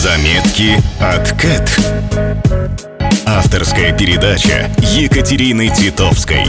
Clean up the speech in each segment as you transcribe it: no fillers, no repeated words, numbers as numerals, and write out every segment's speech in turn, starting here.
Заметки от Кэт. Авторская передача Екатерины Титовской.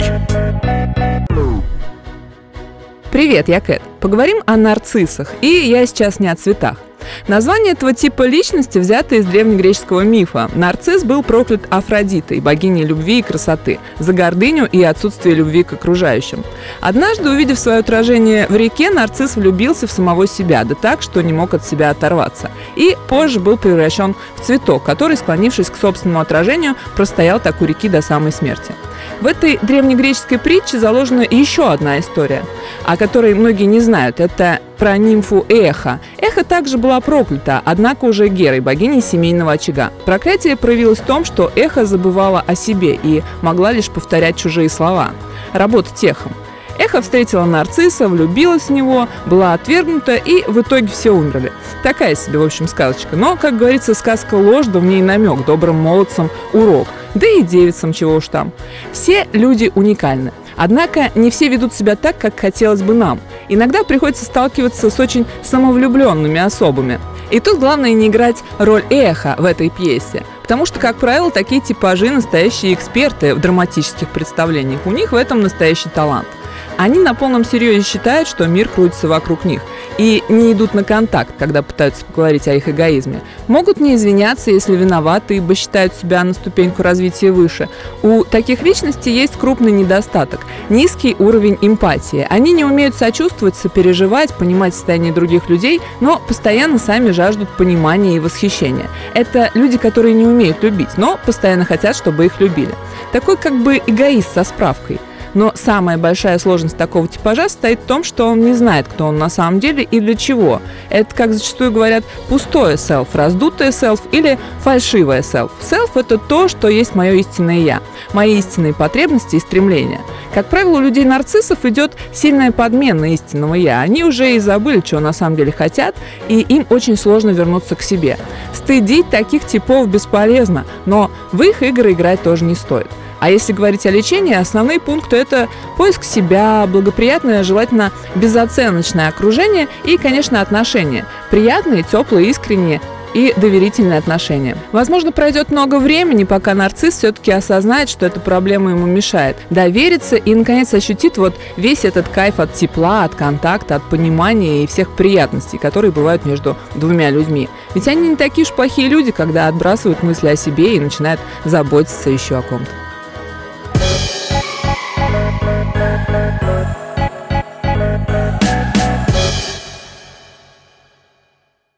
Привет, я Кэт. Поговорим о нарциссах. И я сейчас не о цветах. Название этого типа личности взято из древнегреческого мифа. Нарцисс был проклят Афродитой, богиней любви и красоты, за гордыню и отсутствие любви к окружающим. Однажды, увидев свое отражение в реке, нарцисс влюбился в самого себя, да так, что не мог от себя оторваться. И позже был превращен в цветок, который, склонившись к собственному отражению, простоял так у реки до самой смерти. В этой древнегреческой притче заложена еще одна история, о которой многие не знают. Это про нимфу Эхо. Эхо также была проклята, однако уже Герой, богиней семейного очага. Проклятие проявилось в том, что Эхо забывала о себе и могла лишь повторять чужие слова. Работать эхом. Эхо встретила нарцисса, влюбилась в него, была отвергнута, и в итоге все умерли. Такая себе, в общем, сказочка. Но, как говорится, сказка ложь, да в ней намек, добрым молодцам урок. Да и девицам, чего уж там. Все люди уникальны. Однако не все ведут себя так, как хотелось бы нам. Иногда приходится сталкиваться с очень самовлюбленными особами. И тут главное не играть роль эхо в этой пьесе. Потому что, как правило, такие типажи настоящие эксперты в драматических представлениях. У них в этом настоящий талант. Они на полном серьезе считают, что мир крутится вокруг них, и не идут на контакт, когда пытаются поговорить о их эгоизме. Могут не извиняться, если виноваты, ибо считают себя на ступеньку развития выше. У таких личностей есть крупный недостаток – низкий уровень эмпатии. Они не умеют сочувствовать, сопереживать, понимать состояние других людей, но постоянно сами жаждут понимания и восхищения. Это люди, которые не умеют любить, но постоянно хотят, чтобы их любили. Такой как бы эгоист со справкой. Но самая большая сложность такого типажа состоит в том, что он не знает, кто он на самом деле и для чего. Это, как зачастую говорят, пустое self, раздутое self или фальшивое self. Self – это то, что есть мое истинное я, мои истинные потребности и стремления. Как правило, у людей-нарциссов идет сильная подмена истинного я. Они уже и забыли, чего на самом деле хотят, и им очень сложно вернуться к себе. Стыдить таких типов бесполезно, но в их игры играть тоже не стоит. А если говорить о лечении, основные пункты – это поиск себя, благоприятное, желательно безоценочное окружение и, конечно, отношения. Приятные, теплые, искренние и доверительные отношения. Возможно, пройдет много времени, пока нарцисс все-таки осознает, что эта проблема ему мешает, доверится и, наконец, ощутит вот весь этот кайф от тепла, от контакта, от понимания и всех приятностей, которые бывают между двумя людьми. Ведь они не такие уж плохие люди, когда отбрасывают мысли о себе и начинают заботиться еще о ком-то.